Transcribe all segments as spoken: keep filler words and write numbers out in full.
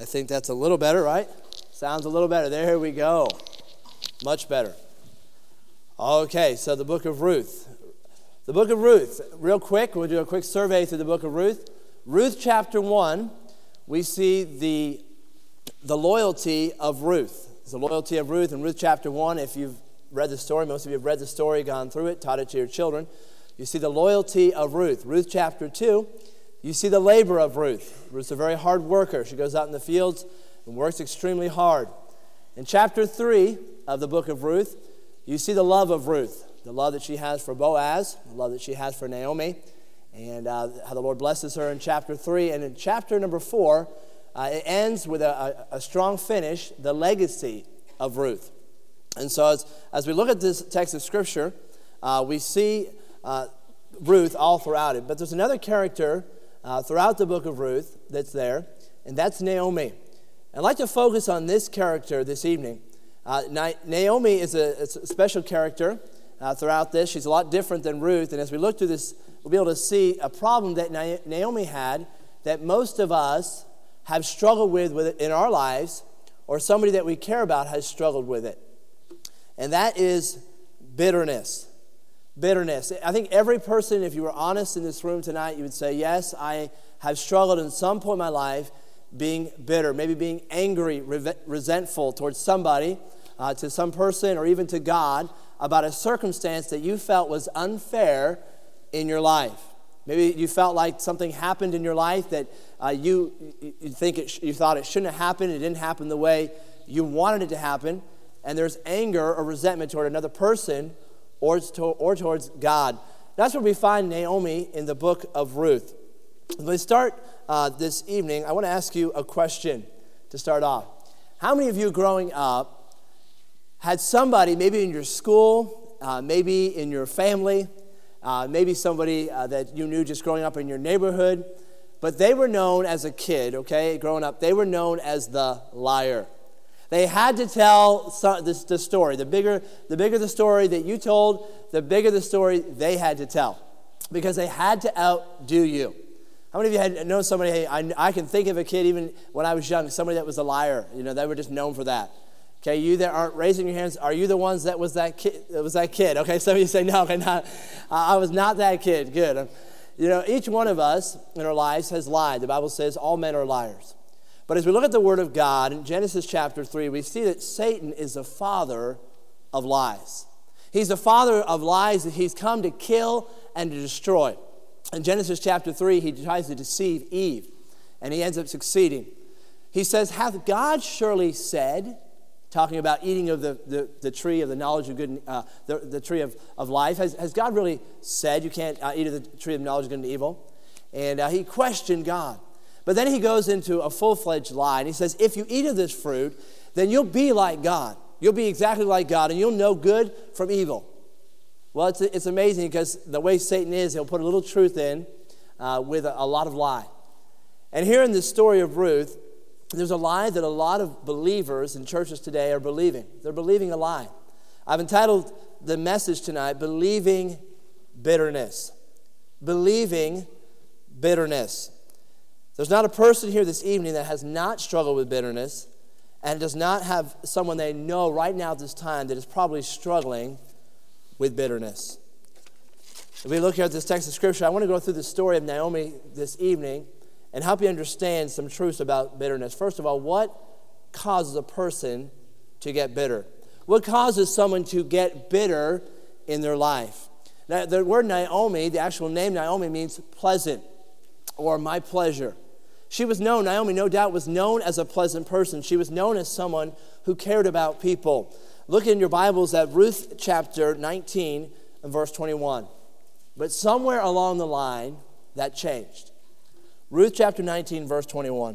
think that's a little better, right? Sounds a little better. There we go. Much better. Okay, so the book of Ruth. The book of Ruth, real quick, we'll do a quick survey through the book of Ruth. Ruth chapter one, we see the, the loyalty of Ruth. It's the loyalty of Ruth in Ruth chapter one. If you've read the story, most of you have read the story, gone through it, taught it to your children. You see the loyalty of Ruth. Ruth chapter two, you see the labor of Ruth. Ruth's a very hard worker. She goes out in the fields and works extremely hard. In chapter three of the book of Ruth, you see the love of Ruth, the love that she has for Boaz, the love that she has for Naomi, and uh, how the Lord blesses her in chapter three. And in chapter number four, uh, it ends with a, a, a strong finish, the legacy of Ruth. And so as, as we look at this text of Scripture, uh, we see uh, Ruth all throughout it. But there's another character uh, throughout the book of Ruth that's there, and that's Naomi. I'd like to focus on this character this evening. Uh, Naomi is a, is a special character uh, throughout this. She's a lot different than Ruth. And as we look through this, we'll be able to see a problem that Naomi had that most of us have struggled with, with it in our lives, or somebody that we care about has struggled with it. And that is bitterness. Bitterness. I think every person, if you were honest in this room tonight, you would say, yes, I have struggled in some point in my life being bitter, maybe being angry, re- resentful towards somebody, uh, to some person, or even to God about a circumstance that you felt was unfair in your life. Maybe you felt like something happened in your life that uh, you you think it sh- you thought it shouldn't have happened. It didn't happen the way you wanted it to happen, and there's anger or resentment toward another person or to, or towards God. That's where we find Naomi in the book of Ruth. As we start uh, this evening, I want to ask you a question to start off. How many of you growing up had somebody, maybe in your school, uh, maybe in your family, uh, maybe somebody uh, that you knew just growing up in your neighborhood, but they were known as a kid, okay, growing up, they were known as the liar. They had to tell some, this, the story. The bigger, the bigger the story that you told, the bigger the story they had to tell, because they had to outdo you. How many of you had known somebody, hey, I, I can think of a kid even when I was young, somebody that was a liar. You know, they were just known for that. Okay, you that aren't raising your hands, are you the ones that was that kid? That was that kid? Okay, some of you say, no, okay, not, uh, I was not that kid. Good. Um, you know, each one of us in our lives has lied. The Bible says all men are liars. But as we look at the Word of God in Genesis chapter three, we see that Satan is the father of lies. He's the father of lies that he's come to kill and to destroy. In Genesis chapter three, he tries to deceive Eve, and he ends up succeeding. He says, hath God surely said, talking about eating of the, the, the tree of the knowledge of good, and, uh, the, the tree of, of life, has, has God really said you can't uh, eat of the tree of knowledge of good and evil? And uh, he questioned God. But then he goes into a full-fledged lie, and he says, if you eat of this fruit, then you'll be like God. You'll be exactly like God, and you'll know good from evil. Well, it's, it's amazing because the way Satan is, he'll put a little truth in uh, with a, a lot of lie. And here in the story of Ruth, there's a lie that a lot of believers in churches today are believing. They're believing a lie. I've entitled the message tonight, Believing Bitterness. Believing bitterness. There's not a person here this evening that has not struggled with bitterness and does not have someone they know right now at this time that is probably struggling with bitterness. If we look here at this text of Scripture, I want to go through the story of Naomi this evening and help you understand some truths about bitterness. First of all, what causes a person to get bitter? What causes someone to get bitter in their life? Now, the word Naomi, the actual name Naomi, means pleasant or my pleasure. She was known, Naomi no doubt was known as a pleasant person. She was known as someone who cared about people. Look in your Bibles at Ruth chapter nineteen and verse twenty-one. But somewhere along the line, that changed. Ruth chapter nineteen, verse twenty-one.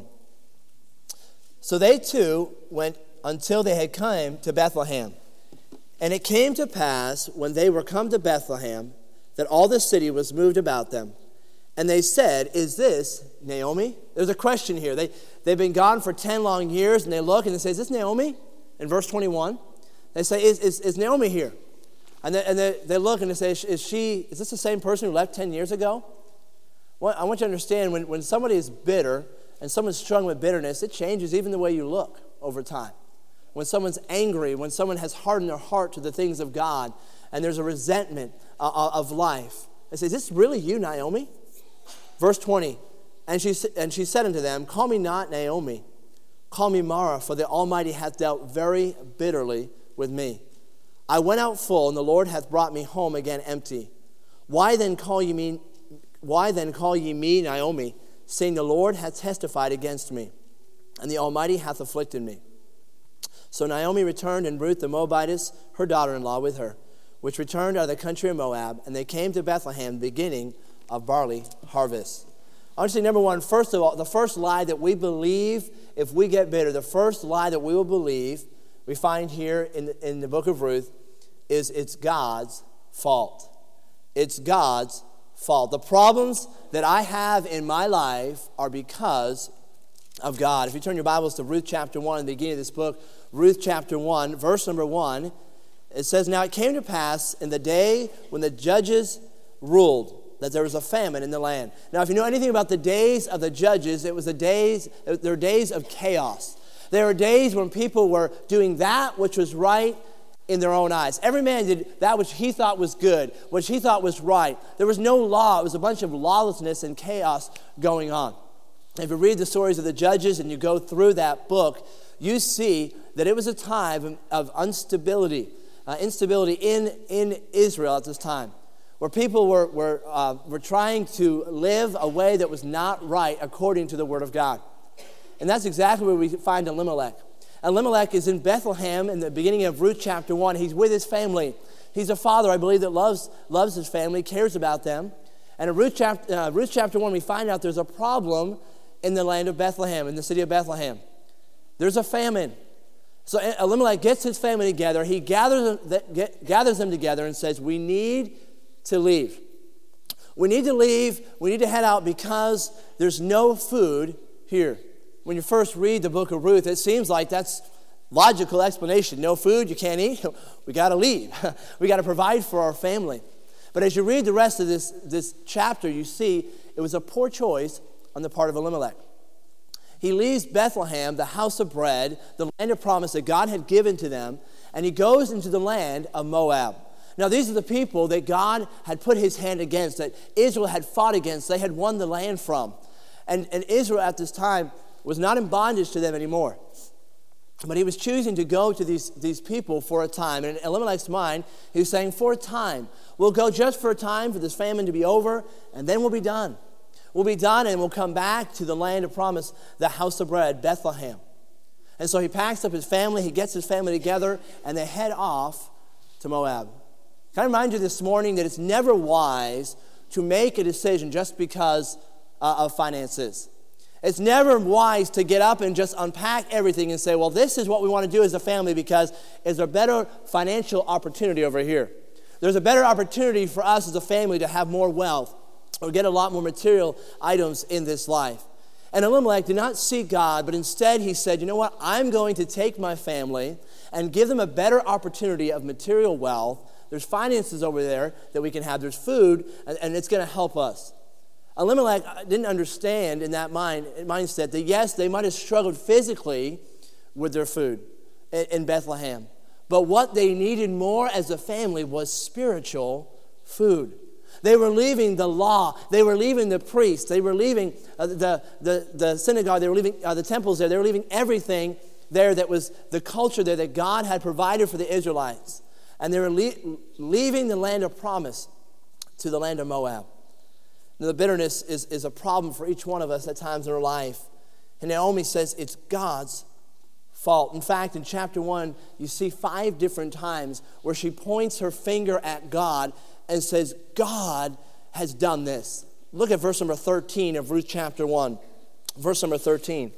So they too went until they had come to Bethlehem. And it came to pass, when they were come to Bethlehem, that all the city was moved about them. And they said, is this Naomi? There's a question here. They, they've been gone for ten long years, and they look and they say, is this Naomi? In verse twenty-one, they say, is, is, is Naomi here? And, they, and they, they look and they say, is she? Is this the same person who left ten years ago? Well, I want you to understand, when, when somebody is bitter, and someone's struggling with bitterness, it changes even the way you look over time. When someone's angry, when someone has hardened their heart to the things of God, and there's a resentment uh, of life, they say, is this really you, Naomi? Verse twenty, and she, and she said unto them, call me not Naomi, call me Mara, for the Almighty hath dealt very bitterly with me. I went out full, and the Lord hath brought me home again empty. Why then call ye me, why then call ye me Naomi, saying the Lord hath testified against me, and the Almighty hath afflicted me? So Naomi returned, and Ruth the Moabitess, her daughter-in-law, with her, which returned out of the country of Moab, and they came to Bethlehem, beginning of barley harvest. I want to say, number one, first of all, the first lie that we believe if we get bitter, the first lie that we will believe, we find here in the, in the book of Ruth, is it's God's fault. It's God's fault. The problems that I have in my life are because of God. If you turn your Bibles to Ruth chapter one, in the beginning of this book, Ruth chapter one, verse number one, it says, now it came to pass in the day when the judges ruled that there was a famine in the land. Now, if you know anything about the days of the judges, it was the days, there were days of chaos. There were days when people were doing that which was right in their own eyes. Every man did that which he thought was good, which he thought was right. There was no law. It was a bunch of lawlessness and chaos going on. If you read the stories of the judges and you go through that book, you see that it was a time of instability, uh, instability in, in Israel at this time, where people were, were, uh, were trying to live a way that was not right according to the Word of God. And that's exactly where we find Elimelech. Elimelech is in Bethlehem in the beginning of Ruth chapter one. He's with his family. He's a father, I believe, that loves, loves his family, cares about them. And in Ruth chapter, uh, Ruth chapter one, we find out there's a problem in the land of Bethlehem, in the city of Bethlehem. There's a famine. So Elimelech gets his family together. He gathers them, get, gathers them together and says, we need to leave. We need to leave. We need to head out because there's no food here. When you first read the book of Ruth, it seems like that's logical explanation. No food, you can't eat. We got to leave. We got to provide for our family. But as you read the rest of this, this chapter, you see it was a poor choice on the part of Elimelech. He leaves Bethlehem, the house of bread, the land of promise that God had given to them, and he goes into the land of Moab. Now, these are the people that God had put his hand against, that Israel had fought against, they had won the land from. And, and Israel at this time was not in bondage to them anymore. But he was choosing to go to these, these people for a time. And in Elimelech's mind, he was saying, for a time. We'll go just for a time for this famine to be over, and then we'll be done. We'll be done, and we'll come back to the land of promise, the house of bread, Bethlehem. And so he packs up his family, he gets his family together, and they head off to Moab. Can I remind you this morning that it's never wise to make a decision just because uh, of finances. It's never wise to get up and just unpack everything and say, well, this is what we want to do as a family because is there a better financial opportunity over here? There's a better opportunity for us as a family to have more wealth or get a lot more material items in this life. And Elimelech did not seek God, but instead he said, you know what, I'm going to take my family and give them a better opportunity of material wealth. There's finances over there that we can have. There's food, and, and it's going to help us. Elimelech didn't understand in that mind mindset that, yes, they might have struggled physically with their food in, in Bethlehem. But what they needed more as a family was spiritual food. They were leaving the law. They were leaving the priests. They were leaving uh, the, the, the synagogue. They were leaving uh, the temples there. They were leaving everything there that was the culture there that God had provided for the Israelites. And they were le- leaving the land of promise to the land of Moab. Now, the bitterness is, is a problem for each one of us at times in our life. And Naomi says it's God's fault. In fact, in chapter one, you see five different times where she points her finger at God and says, God has done this. Look at verse number thirteen of Ruth chapter one. Verse number thirteen.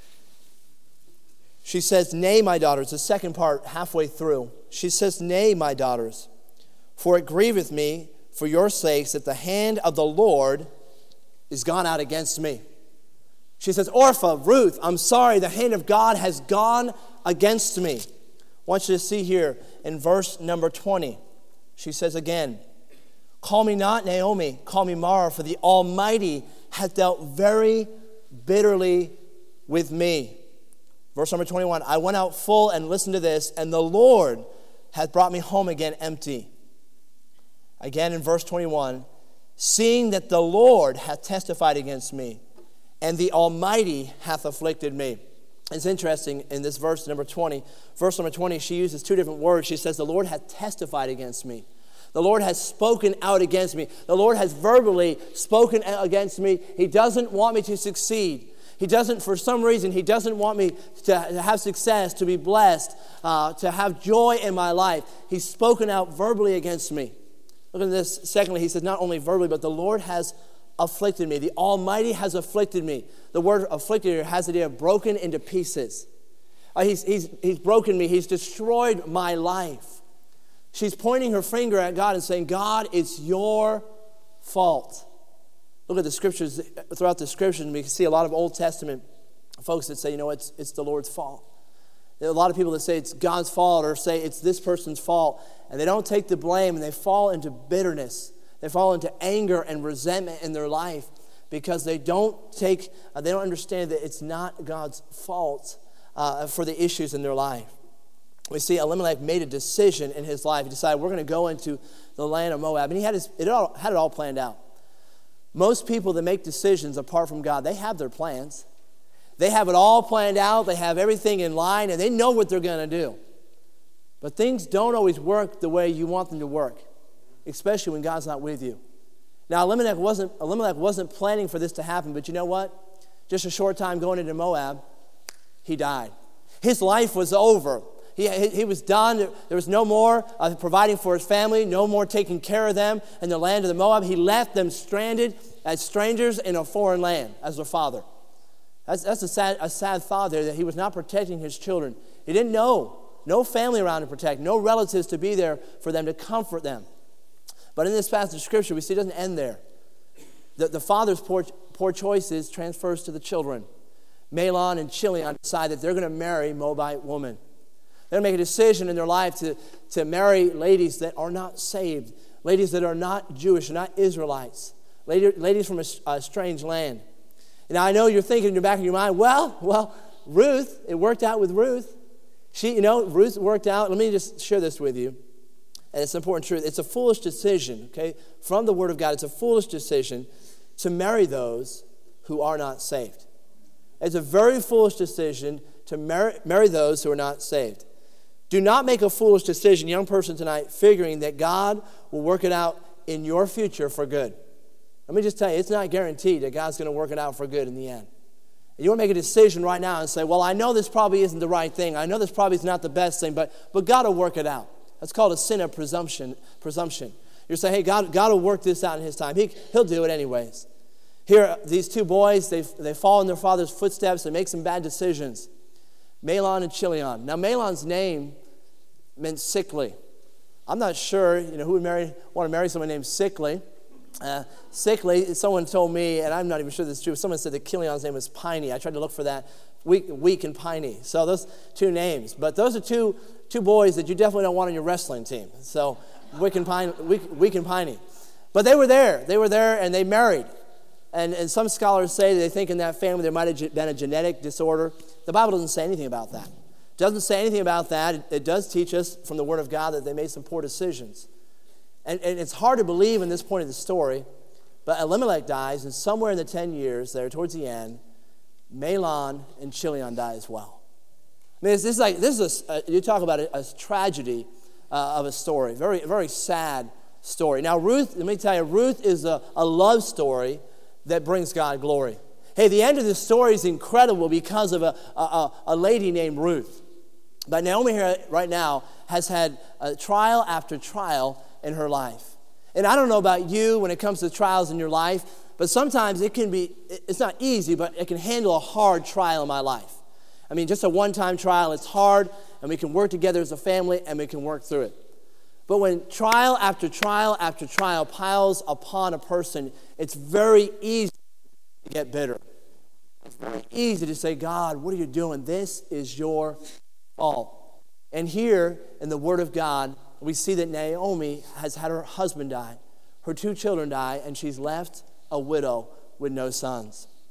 She says, nay, my daughters, the second part halfway through. She says, nay, my daughters, for it grieveth me for your sakes that the hand of the Lord is gone out against me. She says, Orpha, Ruth, I'm sorry, the hand of God has gone against me. I want you to see here in verse number twenty. She says again, call me not Naomi, call me Mara, for the Almighty hath dealt very bitterly with me. Verse number twenty-one, I went out full, and listen to this, and the Lord hath brought me home again empty. Again in verse twenty-one, seeing that the Lord hath testified against me, and the Almighty hath afflicted me. It's interesting in this verse number twenty. Verse number twenty, she uses two different words. She says, the Lord hath testified against me. The Lord has spoken out against me. The Lord has verbally spoken against me. He doesn't want me to succeed. He doesn't, for some reason, he doesn't want me to have success, to be blessed, uh, to have joy in my life. He's spoken out verbally against me. Look at this. Secondly, he says, not only verbally, but the Lord has afflicted me. The Almighty has afflicted me. The word afflicted here has the idea of broken into pieces. Uh, he's, he's, he's broken me. He's destroyed my life. She's pointing her finger at God and saying, God, it's your fault. Look at the scriptures. Throughout the scriptures, we can see a lot of Old Testament folks that say, you know, it's, it's the Lord's fault. There are a lot of people that say it's God's fault or say it's this person's fault, and they don't take the blame, and they fall into bitterness. They fall into anger and resentment in their life because they don't take, uh, they don't understand that it's not God's fault uh, for the issues in their life. We see Elimelech made a decision in his life. He decided, we're going to go into the land of Moab. And he had, his, it all, had it all planned out. Most people that make decisions apart from God, they have their plans. They have it all planned out. They have everything in line, and they know what they're going to do. But things don't always work the way you want them to work, especially when God's not with you. Now, Elimelech wasn't, Elimelech wasn't planning for this to happen, but you know what? Just a short time going into Moab, he died. His life was over. He, he was done. There was no more uh, providing for his family, no more taking care of them in the land of the Moab. He left them stranded as strangers in a foreign land as their father. That's, that's a, sad, a sad thought there, that he was not protecting his children. He didn't know. No family around to protect, no relatives to be there for them to comfort them. But in this passage of Scripture, we see it doesn't end there. The, the father's poor, poor choices transfers to the children. Mahlon and Chilion decide that they're going to marry a Moabite woman. They're going to make a decision in their life to, to marry ladies that are not saved, ladies that are not Jewish, not Israelites, ladies, ladies from a, a strange land. Now, I know you're thinking in the back of your mind, well, well, Ruth, it worked out with Ruth. She, you know, Ruth worked out. Let me just share this with you. And it's an important truth. It's a foolish decision, okay, from the Word of God. It's a foolish decision to marry those who are not saved. It's a very foolish decision to marry, marry those who are not saved. Do not make a foolish decision, young person tonight, figuring that God will work it out in your future for good. Let me just tell you, it's not guaranteed that God's going to work it out for good in the end. And you want to make a decision right now and say, well, I know this probably isn't the right thing. I know this probably is not the best thing, but, but God will work it out. That's called a sin of presumption. presumption. You're saying, hey, God, God will work this out in his time. He, he'll do it anyways. Here, these two boys, they they fall in their father's footsteps and make some bad decisions. Mahlon and Chilion. Now, Mahlon's name meant sickly. I'm not sure, you know, who would marry, want to marry someone named Sickly. Uh, sickly, someone told me, and I'm not even sure this is true, someone said that Chilion's name was Piney. I tried to look for that, weak, weak and Piney. So those two names. But those are two two boys that you definitely don't want on your wrestling team. So weak and, Pine, weak, weak and Piney. But they were there. They were there, and they married. And, and some scholars say that they think in that family there might have been a genetic disorder. The Bible doesn't say anything about that. It doesn't say anything about that. It, it does teach us from the Word of God that they made some poor decisions. And, and it's hard to believe in this point of the story, but Elimelech dies, and somewhere in the ten years there, towards the end, Mahlon and Chilion die as well. I mean, this is like this is a, you talk about a, a tragedy uh, of a story, very very sad story. Now Ruth, let me tell you, Ruth is a, a love story that brings God glory. Hey, the end of the story is incredible because of a a, a lady named Ruth. But Naomi here right now has had a trial after trial in her life. And I don't know about you when it comes to trials in your life, but sometimes it can be, it's not easy, but it can handle a hard trial in my life. I mean, just a one-time trial, it's hard, and we can work together as a family, and we can work through it. But when trial after trial after trial piles upon a person, it's very easy to get bitter. It's very easy to say, God, what are you doing? This is your fault. And here in the Word of God, we see that Naomi has had her husband die, her two children die, and she's left a widow with no sons.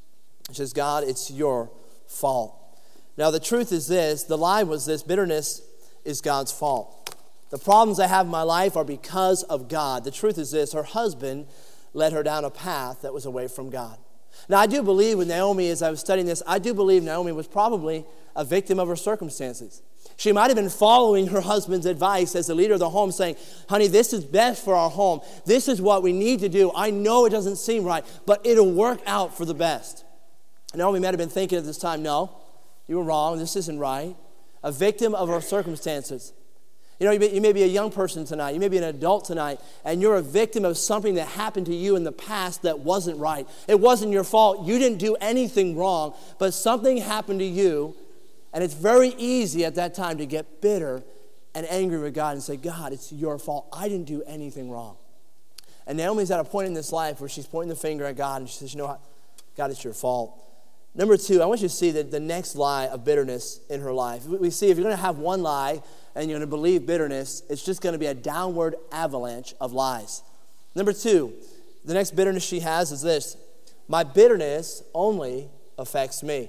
She says, God, it's your fault. Now, the truth is this. The lie was this. Bitterness is God's fault. The problems I have in my life are because of God. The truth is this. Her husband led her down a path that was away from God. Now, I do believe with Naomi, as I was studying this, I do believe Naomi was probably a victim of her circumstances. She might have been following her husband's advice as the leader of the home, saying, honey, this is best for our home. This is what we need to do. I know it doesn't seem right, but it'll work out for the best. Naomi might have been thinking at this time, no, you were wrong. This isn't right. A victim of her circumstances. You know, you may, you may be a young person tonight. You may be an adult tonight, and you're a victim of something that happened to you in the past that wasn't right. It wasn't your fault. You didn't do anything wrong, but something happened to you, and it's very easy at that time to get bitter and angry with God and say, God, it's your fault. I didn't do anything wrong. And Naomi's at a point in this life where she's pointing the finger at God, and she says, you know what? God, it's your fault. Number two, I want you to see that the next lie of bitterness in her life. We see if you're going to have one lie and you're going to believe bitterness, it's just going to be a downward avalanche of lies. Number two, the next bitterness she has is this. My bitterness only affects me.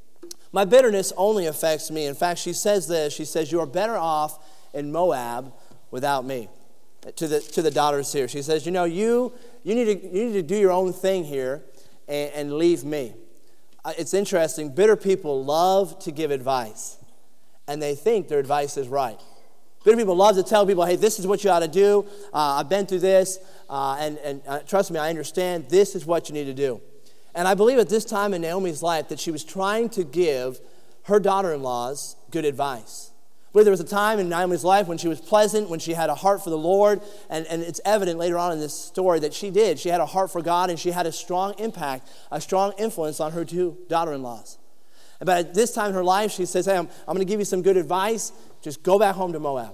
My bitterness only affects me. In fact, she says this. She says, you are better off in Moab without me. To the, to the daughters here. She says, you know, you, you, need, to, you need to do your own thing here and, and leave me. It's interesting. Bitter people love to give advice, and they think their advice is right. Bitter people love to tell people, hey, this is what you ought to do. Uh, I've been through this, uh, and, and uh, trust me, I understand. This is what you need to do. And I believe at this time in Naomi's life that she was trying to give her daughter-in-laws good advice. I believe there was a time in Naomi's life when she was pleasant, when she had a heart for the Lord, and, and it's evident later on in this story that she did. She had a heart for God, and she had a strong impact, a strong influence on her two daughter-in-laws. But at this time in her life, she says, hey, I'm, I'm going to give you some good advice. Just go back home to Moab.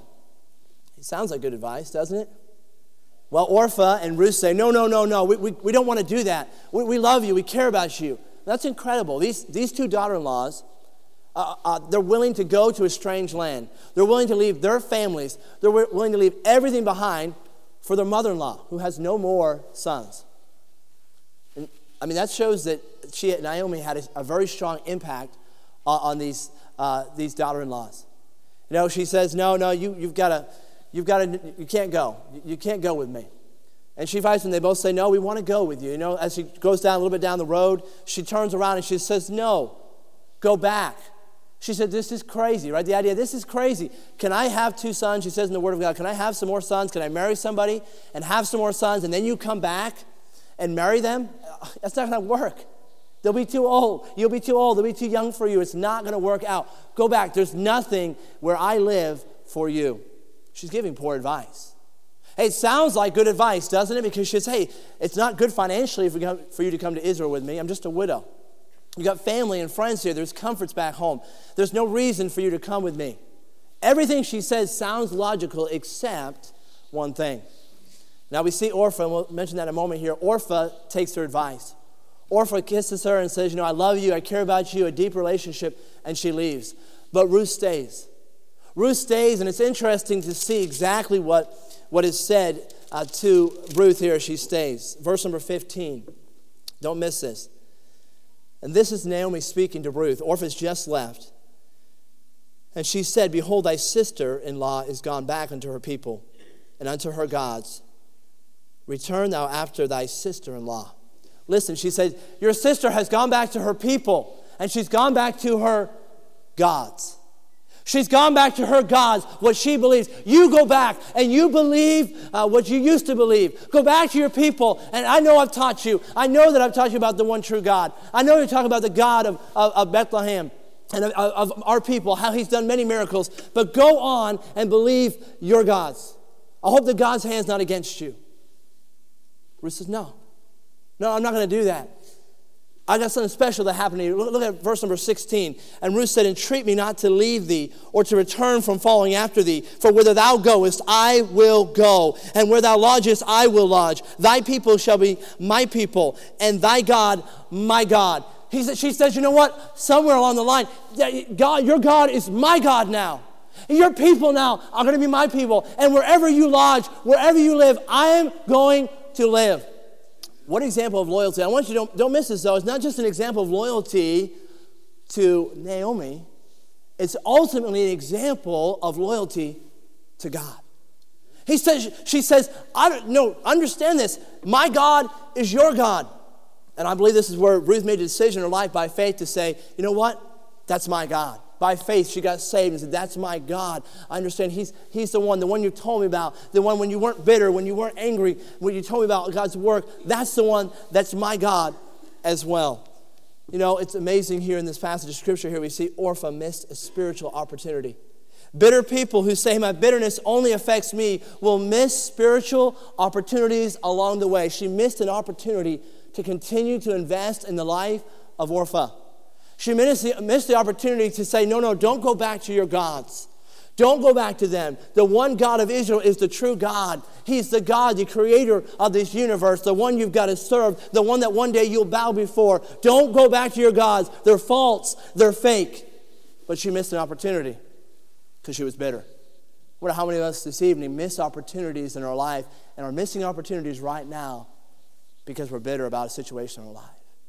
It sounds like good advice, doesn't it? Well, Orpah and Ruth say, no, no, no, no, we, we, we don't want to do that. We, we love you. We care about you. That's incredible. These, these two daughter-in-laws, Uh, uh, they're willing to go to a strange land. They're willing to leave their families. They're w- willing to leave everything behind for their mother-in-law, who has no more sons. And, I mean, that shows that she, Naomi had a, a very strong impact on, on these uh, these daughter-in-laws. You know, she says, "No, no, you you've got to, you've got to, you can't go. You, you can't go with me." And she fights them. They both say, "No, we want to go with you." You know, as she goes down a little bit down the road, she turns around and she says, "No, go back." She said, this is crazy, right? The idea, this is crazy. Can I have two sons? She says in the Word of God, can I have some more sons? Can I marry somebody and have some more sons, and then you come back and marry them? That's not going to work. They'll be too old. You'll be too old. They'll be too young for you. It's not going to work out. Go back. There's nothing where I live for you. She's giving poor advice. Hey, it sounds like good advice, doesn't it? Because she says, hey, it's not good financially if we come, for you to come to Israel with me. I'm just a widow. You got family and friends here. There's comforts back home. There's no reason for you to come with me. Everything she says sounds logical except one thing. Now we see Orpah, and we'll mention that in a moment here. Orpah takes her advice. Orpah kisses her and says, you know, I love you, I care about you, a deep relationship, and she leaves. But Ruth stays. Ruth stays, and it's interesting to see exactly what, what is said uh, to Ruth here as she stays. Verse number fifteen. Don't miss this. And this is Naomi speaking to Ruth. Orpah's just left. And she said, behold, thy sister-in-law is gone back unto her people and unto her gods. Return thou after thy sister-in-law. Listen, she said, your sister has gone back to her people, and she's gone back to her gods. She's gone back to her gods, what she believes. You go back and you believe uh, what you used to believe. Go back to your people. And I know I've taught you. I know that I've taught you about the one true God. I know you're talking about the God of, of, of Bethlehem and of, of our people, how he's done many miracles. But go on and believe your gods. I hope that God's hand's not against you. Ruth says, no. No, I'm not going to do that. I got something special that happened to you. Look, look at verse number sixteen. And Ruth said, entreat me not to leave thee or to return from following after thee. For whither thou goest, I will go. And where thou lodgest, I will lodge. Thy people shall be my people, and thy God, my God. He said, she says, you know what? Somewhere along the line, God, your God is my God now. Your people now are going to be my people. And wherever you lodge, wherever you live, I am going to live. What example of loyalty? I want you to don't, don't miss this, though. It's not just an example of loyalty to Naomi. It's ultimately an example of loyalty to God. He says, she says, I don't no, understand this. My God is your God. And I believe this is where Ruth made a decision in her life by faith to say, you know what? That's my God. By faith, she got saved and said, that's my God. I understand he's, he's the one, the one you told me about, the one when you weren't bitter, when you weren't angry, when you told me about God's work. That's the one, that's my God as well. You know, it's amazing here in this passage of Scripture here, we see Orpah missed a spiritual opportunity. Bitter people who say my bitterness only affects me will miss spiritual opportunities along the way. She missed an opportunity to continue to invest in the life of Orpah. She missed the, missed the opportunity to say, no, no, don't go back to your gods. Don't go back to them. The one God of Israel is the true God. He's the God, the creator of this universe, the one you've got to serve, the one that one day you'll bow before. Don't go back to your gods. They're false. They're fake. But she missed an opportunity because she was bitter. I wonder how many of us this evening miss opportunities in our life and are missing opportunities right now because we're bitter about a situation in our life.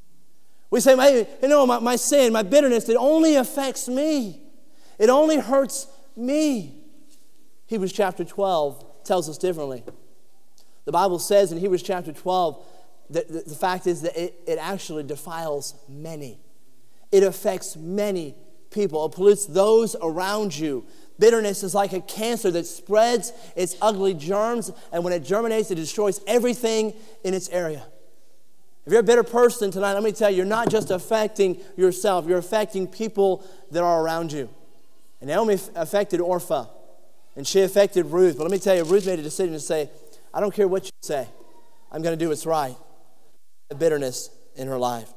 We say, my, you know, my, my sin, my bitterness, it only affects me. It only hurts me. Hebrews chapter twelve tells us differently. The Bible says in Hebrews chapter twelve that the, the fact is that it, it actually defiles many. It affects many people. It pollutes those around you. Bitterness is like a cancer that spreads its ugly germs, and when it germinates, it destroys everything in its area. If you're a bitter person tonight, let me tell you, you're not just affecting yourself, you're affecting people that are around you. And Naomi affected Orpah, and she affected Ruth. But let me tell you, Ruth made a decision to say, I don't care what you say, I'm going to do what's right. The bitterness in her life.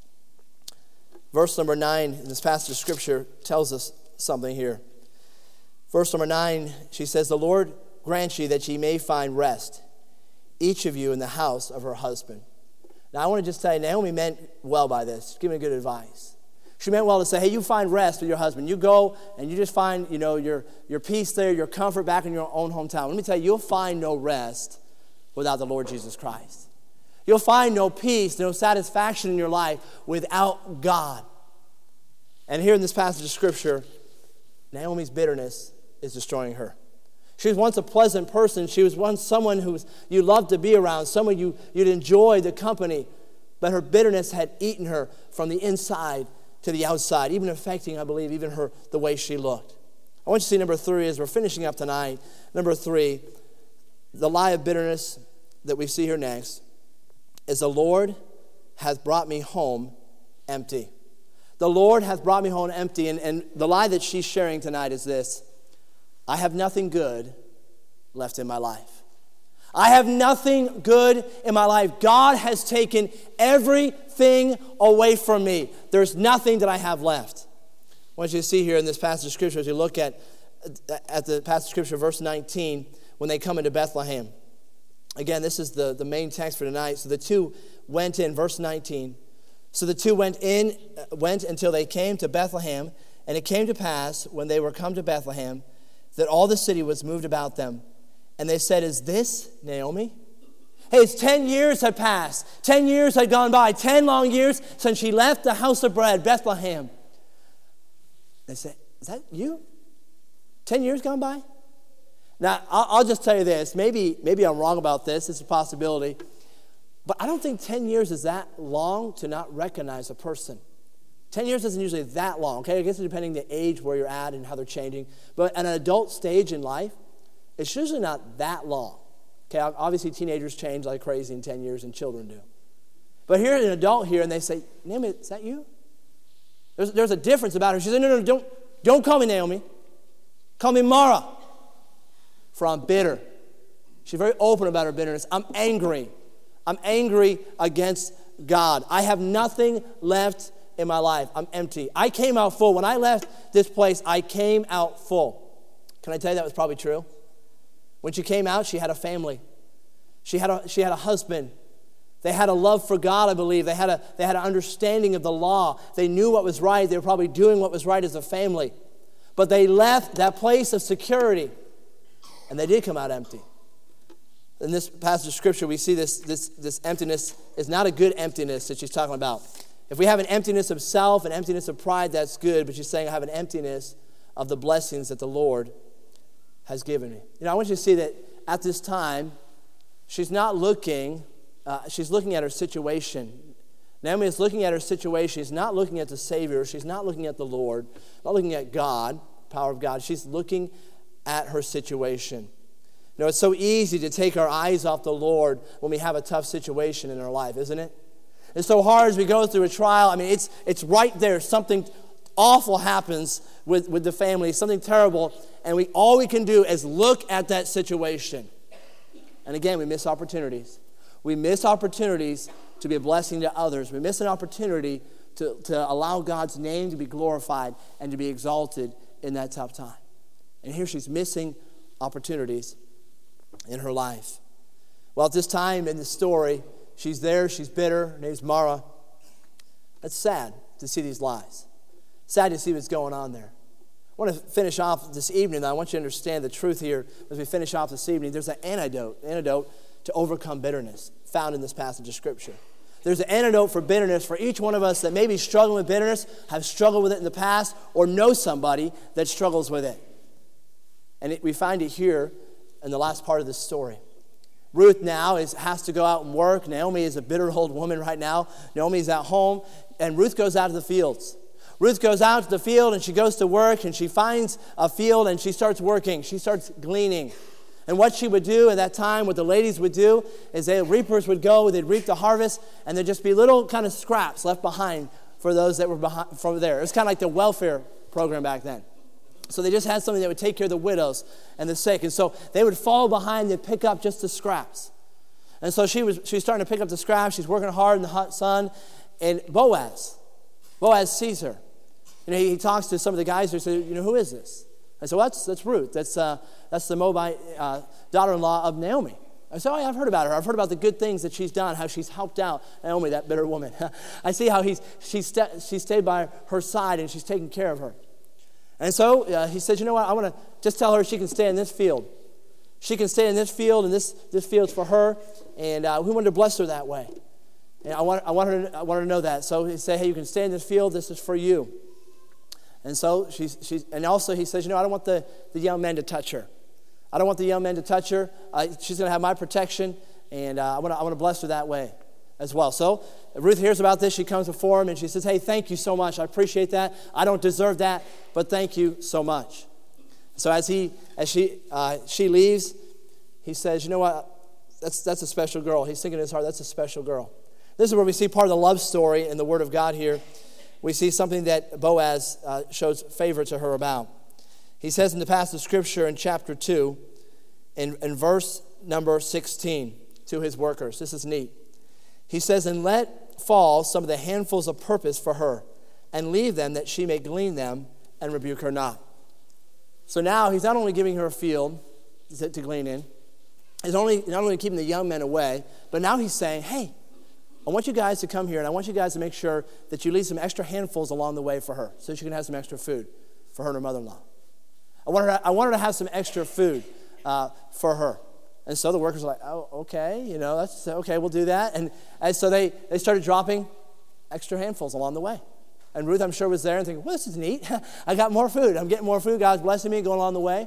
Verse number nine in this passage of Scripture tells us something here. Verse number nine, she says, the Lord grant you that ye may find rest, each of you in the house of her husband. Now, I want to just tell you, Naomi meant well by this. Give me good advice. She meant well to say, hey, you find rest with your husband. You go and you just find, you know, your, your peace there, your comfort back in your own hometown. Let me tell you, you'll find no rest without the Lord Jesus Christ. You'll find no peace, no satisfaction in your life without God. And here in this passage of Scripture, Naomi's bitterness is destroying her. She was once a pleasant person. She was once someone who was, you loved to be around, someone you, you'd enjoy the company. But her bitterness had eaten her from the inside to the outside, even affecting, I believe, even her the way she looked. I want you to see number three as we're finishing up tonight. Number three, the lie of bitterness that we see here next is the Lord hath brought me home empty. The Lord hath brought me home empty. And, and the lie that she's sharing tonight is this: I have nothing good left in my life. I have nothing good in my life. God has taken everything away from me. There's nothing that I have left. I want you to see here in this passage of Scripture, as you look at, at the passage of Scripture, verse nineteen, when they come into Bethlehem. Again, this is the, the main text for tonight. So the two went in, verse nineteen. So the two went in, went until they came to Bethlehem, and it came to pass, when they were come to Bethlehem, that all the city was moved about them. And they said, is this Naomi? Hey, it's ten years had passed. Ten years had gone by. Ten long years since she left the house of bread, Bethlehem. They said, is that you? Ten years gone by? Now, I'll, I'll just tell you this. Maybe, maybe I'm wrong about this. It's a possibility. But I don't think ten years is that long to not recognize a person. Ten years isn't usually that long, okay? I guess it's depending on the age where you're at and how they're changing. But at an adult stage in life, it's usually not that long. Okay, obviously teenagers change like crazy in ten years and children do. But here an adult here and they say, Naomi, is that you? There's, there's a difference about her. She said, no, no, don't, don't call me Naomi. Call me Mara, for I'm bitter. She's very open about her bitterness. I'm angry. I'm angry against God. I have nothing left in my life. I'm empty. I came out full. When I left this place, I came out full. Can I tell you that was probably true? When she came out, she had a family. She had a, she had a husband. They had a love for God, I believe. They had a, they had an understanding of the law. They knew what was right. They were probably doing what was right as a family. But they left that place of security, and they did come out empty. in this passage of Scripture, we see this, this, this emptiness is not a good emptiness that she's talking about. If we have an emptiness of self, an emptiness of pride, that's good, but she's saying I have an emptiness of the blessings that the Lord has given me. You know, I want you to see that at this time, she's not looking, uh, she's looking at her situation. Naomi is looking at her situation. She's not looking at the Savior. She's not looking at the Lord, not looking at God, power of God. She's looking at her situation. You know, it's so easy to take our eyes off the Lord when we have a tough situation in our life, isn't it? It's so hard as we go through a trial. I mean, it's it's right there. Something awful happens with, with the family, something terrible, and we all we can do is look at that situation. And again, we miss opportunities. We miss opportunities to be a blessing to others. We miss an opportunity to, to allow God's name to be glorified and to be exalted in that tough time. And here she's missing opportunities in her life. Well, at this time in the story, she's there, she's bitter, her name's Mara. It's sad to see these lies. Sad to see what's going on there. I want to finish off this evening, though. I want you to understand the truth here as we finish off this evening. There's an antidote, antidote to overcome bitterness found in this passage of Scripture. There's an antidote for bitterness for each one of us that may be struggling with bitterness, have struggled with it in the past, or know somebody that struggles with it. And it, we find it here in the last part of this story. Ruth now is, has to go out and work. Naomi is a bitter old woman right now. Naomi's at home, and Ruth goes out to the fields. Ruth goes out to the field, and she goes to work, and she finds a field, and she starts working. She starts gleaning. And what she would do at that time, what the ladies would do, is the reapers would go, they'd reap the harvest, and there'd just be little kind of scraps left behind for those that were behind, from there. It was kind of like the welfare program back then. So they just had something that would take care of the widows and the sick. And so they would fall behind and pick up just the scraps. And so she was she was starting to pick up the scraps. She's working hard in the hot sun. And Boaz, Boaz sees her. You know, he, he talks to some of the guys who say, you know, who is this? I said, well, that's, that's Ruth. That's, uh, that's the Moabite uh, daughter-in-law of Naomi. I said, oh, yeah, I've heard about her. I've heard about the good things that she's done, how she's helped out Naomi, that bitter woman. I see how he's she's, st- she stayed by her side and she's taking care of her. And so uh, he says, you know what, I want to just tell her she can stay in this field. She can stay in this field, and this, this field's for her, and uh, we wanted to bless her that way. And I want, I, want her to, I want her to know that. So he said, hey, you can stay in this field, this is for you. And so she's, she's and also he says, you know, I don't want the, the young men to touch her. I don't want the young men to touch her. Uh, she's going to have my protection, and uh, I want to I want to bless her that way as well. So Ruth hears about this. She comes before him, and she says, hey, thank you so much. I appreciate that. I don't deserve that, but thank you so much. So as he as she uh, she leaves, he says, you know what? That's that's a special girl. He's thinking in his heart, that's a special girl. This is where we see part of the love story in the Word of God here. We see something that Boaz uh, shows favor to her about. He says in the passage of Scripture in chapter two, in, in verse number sixteen, to his workers. This is neat. He says, and let fall some of the handfuls of purpose for her, and leave them that she may glean them, and rebuke her not. So now he's not only giving her a field to, to glean in, he's only, not only keeping the young men away, but now he's saying, hey, I want you guys to come here, and I want you guys to make sure that you leave some extra handfuls along the way for her, so she can have some extra food for her and her mother-in-law. I want her to, I want her to have some extra food uh, for her. And so the workers are like, oh, okay, you know, that's okay, we'll do that. And, and so they, they started dropping extra handfuls along the way. And Ruth, I'm sure, was there and thinking, well, this is neat. I got more food. I'm getting more food. God's blessing me going along the way.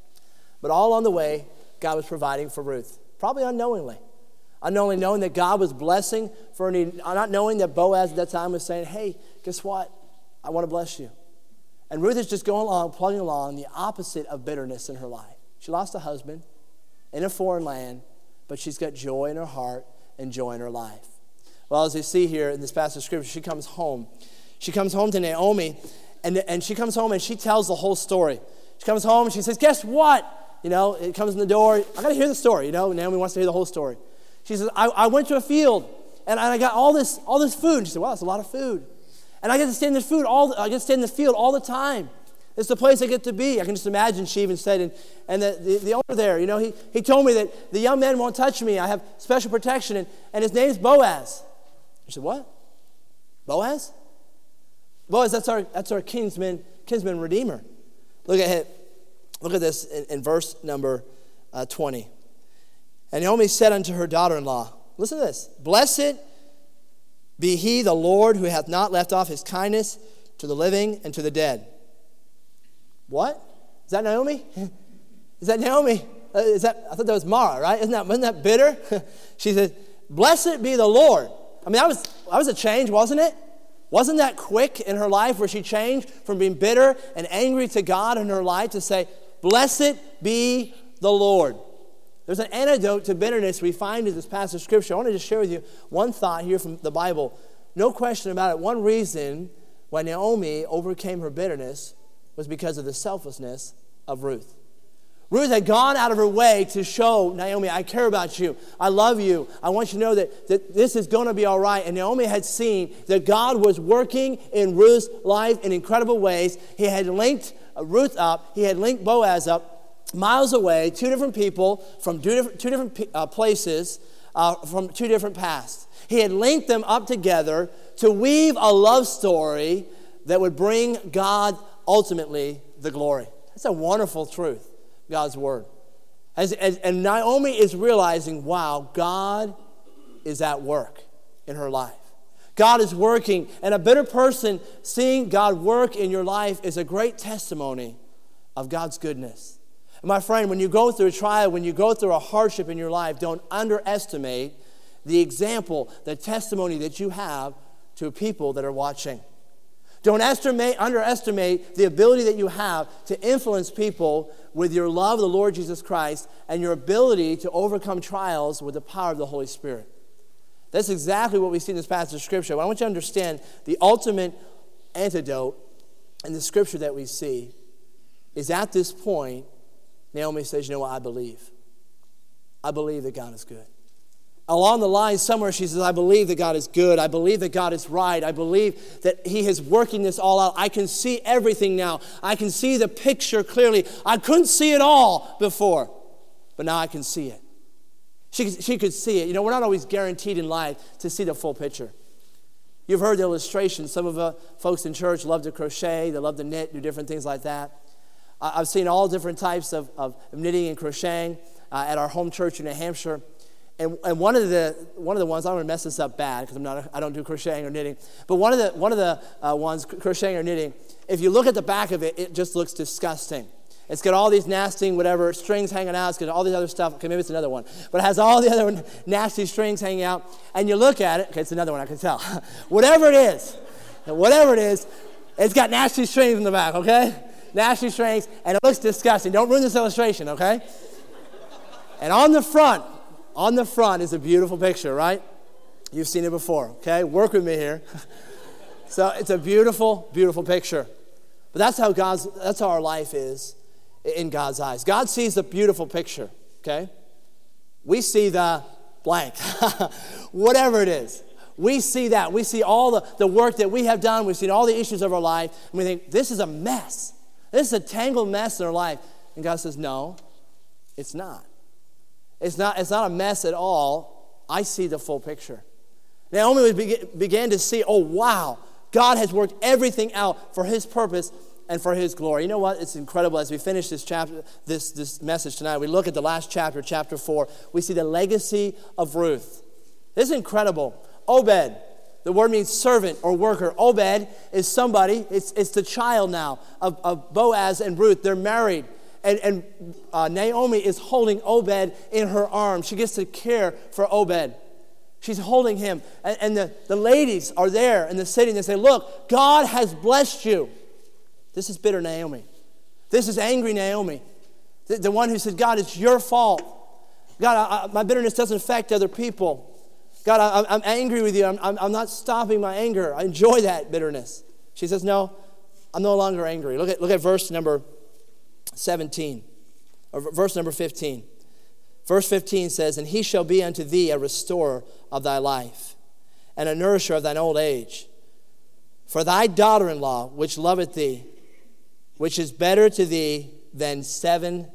But all on the way, God was providing for Ruth, probably unknowingly. Unknowingly knowing that God was blessing for her need, not knowing that Boaz at that time was saying, hey, guess what? I want to bless you. And Ruth is just going along, plugging along, the opposite of bitterness in her life. She lost a husband in a foreign land, but she's got joy in her heart and joy in her life. Well, as you see here in this passage of Scripture, she comes home. She comes home to Naomi, and, and she comes home and she tells the whole story. She comes home and she says, guess what? You know, it comes in the door. I got to hear the story. You know, Naomi wants to hear the whole story. She says, I, I went to a field, and I got all this all this food. And she said, wow, that's a lot of food. And I get to stay in this food all. I get to stay in the field all the time. It's the place I get to be. I can just imagine she even said, and, and the, the, the owner there, you know, he, he told me that the young men won't touch me. I have special protection, and, and his name's Boaz. She said, what? Boaz? Boaz, that's our that's our kinsman, kinsman redeemer. Look at it. Look at this in, in verse number uh, twenty. And Naomi said unto her daughter-in-law, listen to this, blessed be he the Lord who hath not left off his kindness to the living and to the dead. What? Is that Naomi? Is that Naomi? Uh, is that, I thought that was Mara, right? Isn't that, wasn't that bitter? She said, blessed be the Lord. I mean, that was, that was a change, wasn't it? Wasn't that quick in her life where she changed from being bitter and angry to God in her life to say, blessed be the Lord. There's an antidote to bitterness we find in this passage of Scripture. I want to just share with you one thought here from the Bible. No question about it. One reason why Naomi overcame her bitterness was because of the selflessness of Ruth. Ruth had gone out of her way to show Naomi, I care about you. I love you. I want you to know that, that this is going to be all right. And Naomi had seen that God was working in Ruth's life in incredible ways. He had linked Ruth up. He had linked Boaz up miles away, two different people from two different, two different uh, places, uh, from two different pasts. He had linked them up together to weave a love story that would bring God ultimately the glory. That's a wonderful truth, God's word. As, as, and Naomi is realizing, wow, God is at work in her life. God is working, and a bitter person seeing God work in your life is a great testimony of God's goodness. My friend, when you go through a trial, when you go through a hardship in your life, don't underestimate the example, the testimony that you have to people that are watching. Don't estimate, underestimate the ability that you have to influence people with your love of the Lord Jesus Christ and your ability to overcome trials with the power of the Holy Spirit. That's exactly what we see in this passage of Scripture. I want you to understand the ultimate antidote in the Scripture that we see is at this point, Naomi says, you know what, I believe. I believe that God is good. Along the line somewhere she says, I believe that God is good. I believe that God is right. I believe that He is working this all out. I can see everything now. I can see the picture clearly. I couldn't see it all before, but now I can see it. She, she could see it. You know, we're not always guaranteed in life to see the full picture. You've heard the illustration. Some of the folks in church love to crochet. They love to knit, do different things like that. I've seen all different types of, of knitting and crocheting uh, at our home church in New Hampshire. And, and one of the one of the ones, I don't want to mess this up bad because I'm not a, I don't do crocheting or knitting. But one of the one of the uh, ones, crocheting or knitting, if you look at the back of it, it just looks disgusting. It's got all these nasty whatever strings hanging out. It's got all this other stuff. Okay, maybe it's another one, but it has all the other nasty strings hanging out. And you look at it. Okay, it's another one. I can tell. Whatever it is, whatever it is, it's got nasty strings in the back. Okay. Nasty strings, and it looks disgusting. Don't ruin this illustration, okay? And on the front, on the front is a beautiful picture, right? You've seen it before, okay? Work with me here. So it's a beautiful, beautiful picture. But that's how God's, that's how our life is in God's eyes. God sees the beautiful picture, okay? We see the blank, whatever it is. We see that. We see all the, the work that we have done. We've seen all the issues of our life, and we think, this is a mess. This is a tangled mess in our life. And God says, no, it's not. It's not, it's not a mess at all. I see the full picture. Naomi began to see, oh, wow, God has worked everything out for His purpose and for His glory. You know what? It's incredible. As we finish this chapter, this, this message tonight, we look at the last chapter, chapter four. We see the legacy of Ruth. This is incredible. Obed. The word means servant or worker. Obed is somebody, it's, it's the child now of, of Boaz and Ruth. They're married. And, and uh, Naomi is holding Obed in her arms. She gets to care for Obed. She's holding him. And, and the, the ladies are there in the city and they say, look, God has blessed you. This is bitter Naomi. This is angry Naomi. The, the one who said, God, it's your fault. God, I, I, my bitterness doesn't affect other people. God, I, I'm angry with you. I'm, I'm, I'm not stopping my anger. I enjoy that bitterness. She says, no, I'm no longer angry. Look at, look at verse number seventeen, or verse number fifteen. Verse fifteen says, and he shall be unto thee a restorer of thy life, and a nourisher of thine old age. For thy daughter-in-law, which loveth thee, which is better to thee than seven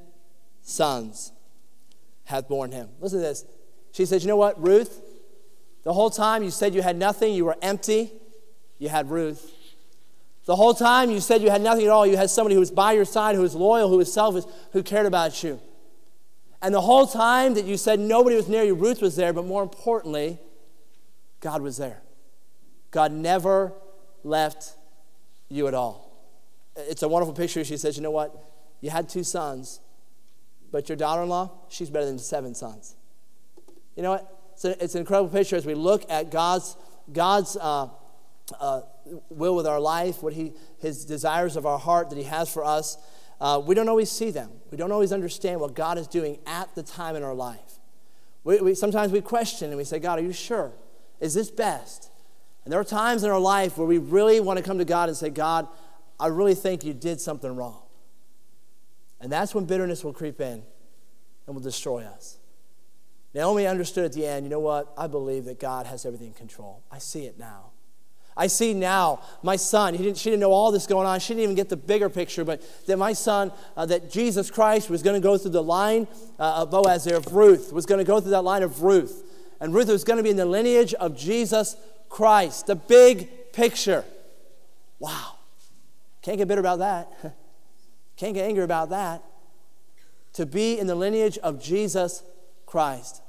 sons, hath borne him. Listen to this. She says, you know what, Ruth? The whole time you said you had nothing, you were empty, you had Ruth. The whole time you said you had nothing at all, you had somebody who was by your side, who was loyal, who was selfish, who cared about you. And the whole time that you said nobody was near you, Ruth was there, but more importantly, God was there. God never left you at all. It's a wonderful picture. She says, you know what? You had two sons, but your daughter-in-law, she's better than seven sons. You know what? It's, a, it's an incredible picture as we look at God's, God's uh, uh, will with our life, what he, his desires of our heart that he has for us. Uh, we don't always see them. We don't always understand what God is doing at the time in our life. We, we, sometimes we question and we say, God, are you sure? Is this best? And there are times in our life where we really want to come to God and say, God, I really think you did something wrong. And that's when bitterness will creep in and will destroy us. Naomi understood at the end, you know what? I believe that God has everything in control. I see it now. I see now my son, he didn't, she didn't know all this going on. She didn't even get the bigger picture, but that my son, uh, that Jesus Christ was going to go through the line uh, of Boaz there, of Ruth, was going to go through that line of Ruth. And Ruth was going to be in the lineage of Jesus Christ, the big picture. Wow. Can't get bitter about that. Can't get angry about that. To be in the lineage of Jesus Christ.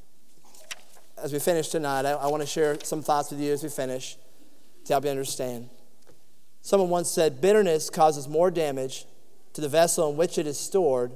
As we finish tonight, I, I want to share some thoughts with you as we finish to help you understand. Someone once said, bitterness causes more damage to the vessel in which it is stored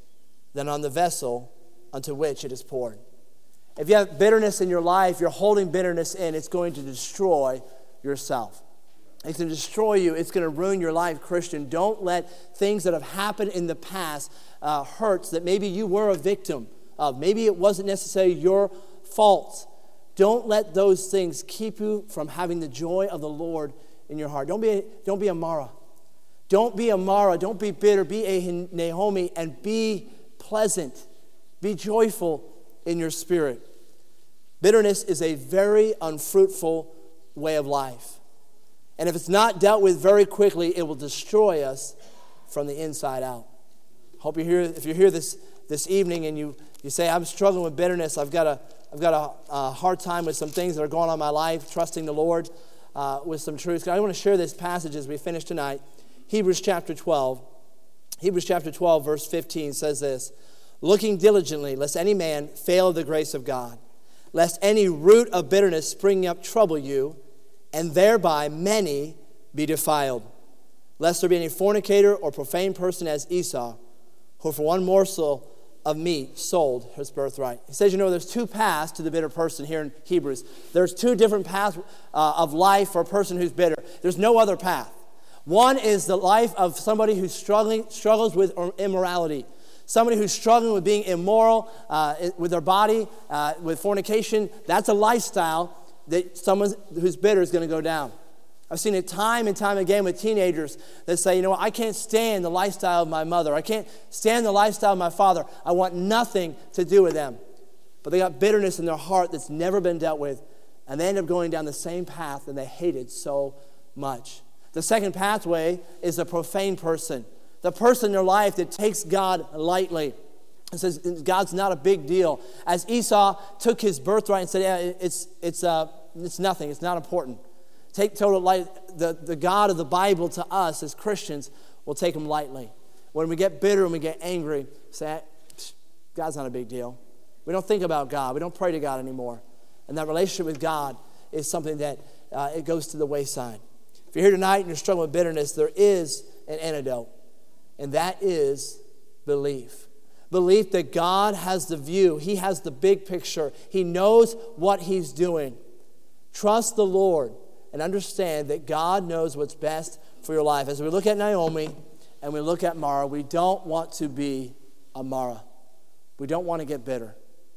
than on the vessel unto which it is poured. If you have bitterness in your life, you're holding bitterness in, it's going to destroy yourself. It's going to destroy you. It's going to ruin your life, Christian. Don't let things that have happened in the past, uh, hurts that maybe you were a victim of. Maybe it wasn't necessarily your fault. Don't let those things keep you from having the joy of the Lord in your heart. Don't be, don't be a Mara. Don't be a Mara. Don't be bitter. Be a Naomi and be pleasant. Be joyful in your spirit. Bitterness is a very unfruitful way of life. And if it's not dealt with very quickly, it will destroy us from the inside out. Hope you're here. If you're here this, this evening and you, you say, I'm struggling with bitterness, I've got a I've got a, a hard time with some things that are going on in my life, trusting the Lord uh, with some truths. I want to share this passage as we finish tonight. Hebrews chapter twelve. Hebrews chapter twelve, verse fifteen says this, looking diligently, lest any man fail of the grace of God, lest any root of bitterness springing up trouble you, and thereby many be defiled. Lest there be any fornicator or profane person as Esau, who for one morsel of meat sold his birthright. He says, you know, there's two paths to the bitter person here in Hebrews. There's two different paths uh, of life for a person who's bitter. There's no other path. One is the life of somebody who's struggling, struggles with immorality. Somebody who's struggling with being immoral uh, with their body, uh, with fornication. That's a lifestyle that someone who's bitter is going to go down. I've seen it time and time again with teenagers that say, you know what, I can't stand the lifestyle of my mother. I can't stand the lifestyle of my father. I want nothing to do with them. But they got bitterness in their heart that's never been dealt with, and they end up going down the same path that they hated so much. The second pathway is a profane person, the person in their life that takes God lightly. It says God's not a big deal. As Esau took his birthright and said, yeah, it's, it's, uh, it's nothing, it's not important. Take total light. The, the God of the Bible to us as Christians will take him lightly. When we get bitter and we get angry, say, God's not a big deal. We don't think about God. We don't pray to God anymore. And that relationship with God is something that uh, it goes to the wayside. If you're here tonight and you're struggling with bitterness, there is an antidote, and that is belief. Belief that God has the view. He has the big picture. He knows what he's doing. Trust the Lord. And understand that God knows what's best for your life. As we look at Naomi and we look at Mara, we don't want to be a Mara. We don't want to get bitter.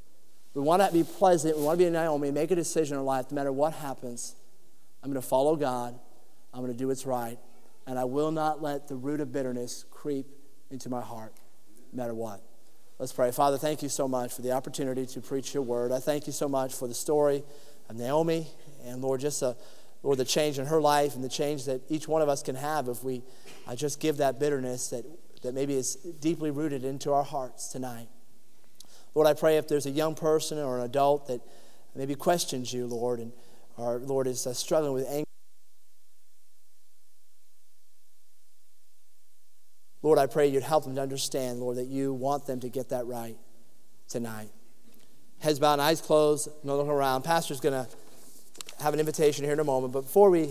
We want to be pleasant. We want to be a Naomi. Make a decision in our life. No matter what happens, I'm going to follow God. I'm going to do what's right. And I will not let the root of bitterness creep into my heart, no matter what. Let's pray. Father, thank you so much for the opportunity to preach your word. I thank you so much for the story of Naomi. And Lord, just a Lord, the change in her life and the change that each one of us can have if we uh, just give that bitterness that, that maybe is deeply rooted into our hearts tonight. Lord, I pray if there's a young person or an adult that maybe questions you, Lord, and or Lord is uh, struggling with anger. Lord, I pray you'd help them to understand, Lord, that you want them to get that right. tonight. Heads bowed and eyes closed, no looking around. Pastor's going to have an invitation here in a moment, but before we